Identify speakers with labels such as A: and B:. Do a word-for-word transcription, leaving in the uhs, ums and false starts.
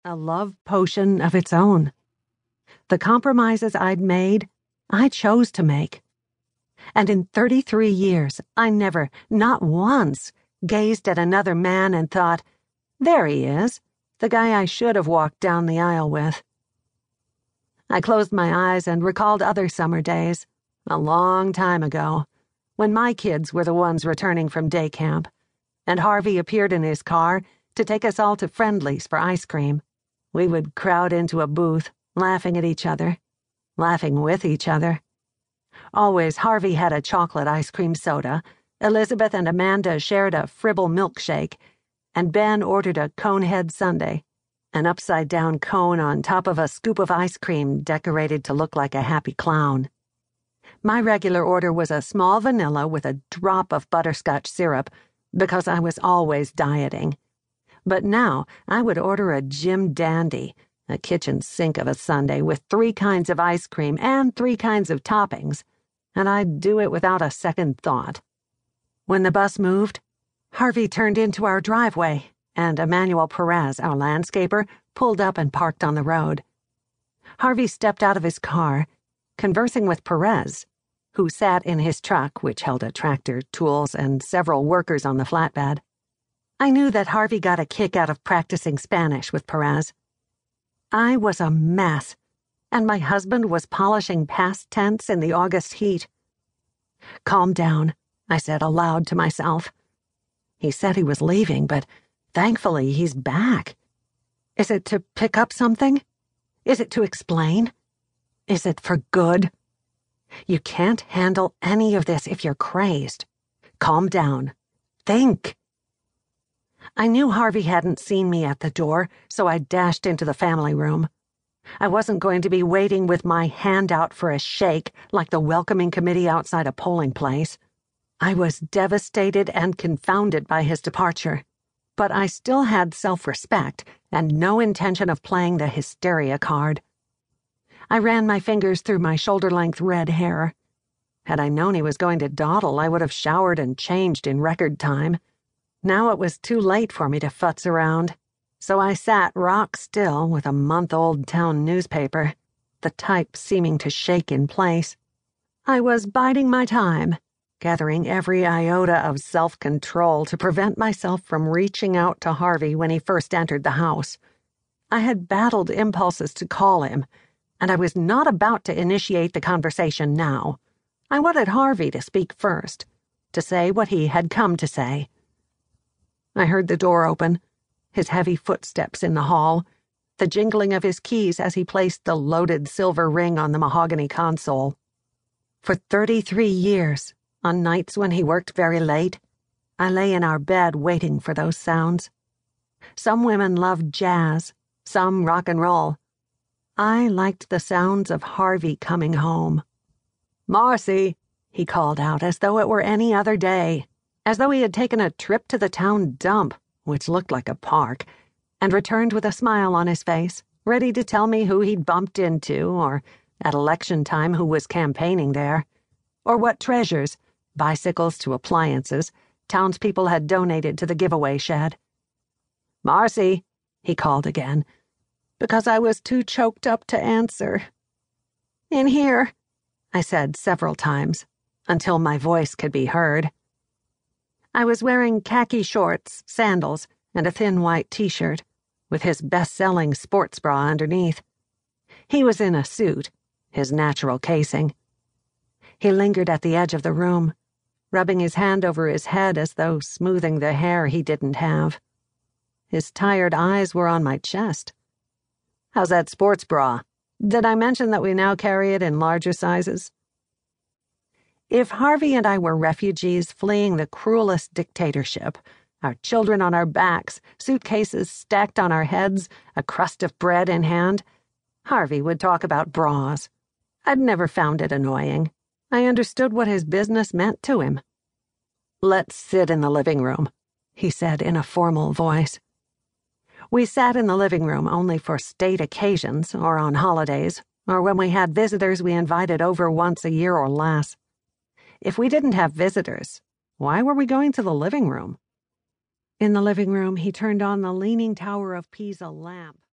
A: a love potion of its own. The compromises I'd made, I chose to make. And in thirty-three years, I never, not once, gazed at another man and thought, there he is, the guy I should have walked down the aisle with. I closed my eyes and recalled other summer days, a long time ago, when my kids were the ones returning from day camp, and Harvey appeared in his car to take us all to Friendly's for ice cream. We would crowd into a booth, laughing at each other, laughing with each other. Always Harvey had a chocolate ice cream soda, Elizabeth and Amanda shared a Fribble milkshake, and Ben ordered a conehead sundae, an upside-down cone on top of a scoop of ice cream decorated to look like a happy clown. My regular order was a small vanilla with a drop of butterscotch syrup, because I was always dieting. But now I would order a Jim Dandy, a kitchen sink of a sundae with three kinds of ice cream and three kinds of toppings, and I'd do it without a second thought. When the bus moved, Harvey turned into our driveway, and Emmanuel Perez, our landscaper, pulled up and parked on the road. Harvey stepped out of his car, conversing with Perez, who sat in his truck, which held a tractor, tools, and several workers on the flatbed. I knew that Harvey got a kick out of practicing Spanish with Perez. I was a mess, and my husband was polishing past tense in the August heat. Calm down, I said aloud to myself. He said he was leaving, but thankfully he's back. Is it to pick up something? Is it to explain? Is it for good? You can't handle any of this if you're crazed. Calm down. Think. I knew Harvey hadn't seen me at the door, so I dashed into the family room. I wasn't going to be waiting with my hand out for a shake like the welcoming committee outside a polling place. I was devastated and confounded by his departure, but I still had self-respect and no intention of playing the hysteria card. I ran my fingers through my shoulder-length red hair. Had I known he was going to dawdle, I would have showered and changed in record time. Now it was too late for me to futz around, so I sat rock still with a month-old town newspaper, the type seeming to shake in place. I was biding my time, gathering every iota of self-control to prevent myself from reaching out to Harvey when he first entered the house. I had battled impulses to call him, and I was not about to initiate the conversation now. I wanted Harvey to speak first, to say what he had come to say. I heard the door open, his heavy footsteps in the hall, the jingling of his keys as he placed the loaded silver ring on the mahogany console. For thirty-three years, on nights when he worked very late, I lay in our bed waiting for those sounds. Some women loved jazz, some rock and roll. I liked the sounds of Harvey coming home. "Marcy," he called out as though it were any other day, as though he had taken a trip to the town dump, which looked like a park, and returned with a smile on his face, ready to tell me who he'd bumped into, or at election time who was campaigning there, or what treasures, bicycles to appliances, townspeople had donated to the giveaway shed. "Marcy," he called again, because I was too choked up to answer. "In here," I said several times, until my voice could be heard. I was wearing khaki shorts, sandals, and a thin white t-shirt, with his best-selling sports bra underneath. He was in a suit, his natural casing. He lingered at the edge of the room, rubbing his hand over his head as though smoothing the hair he didn't have. His tired eyes were on my chest. "How's that sports bra? Did I mention that we now carry it in larger sizes?" If Harvey and I were refugees fleeing the cruelest dictatorship, our children on our backs, suitcases stacked on our heads, a crust of bread in hand, Harvey would talk about bras. I'd never found it annoying. I understood what his business meant to him. "Let's sit in the living room," he said in a formal voice. We sat in the living room only for state occasions, or on holidays, or when we had visitors we invited over once a year or less. If we didn't have visitors, why were we going to the living room? In the living room, he turned on the Leaning Tower of Pisa lamp.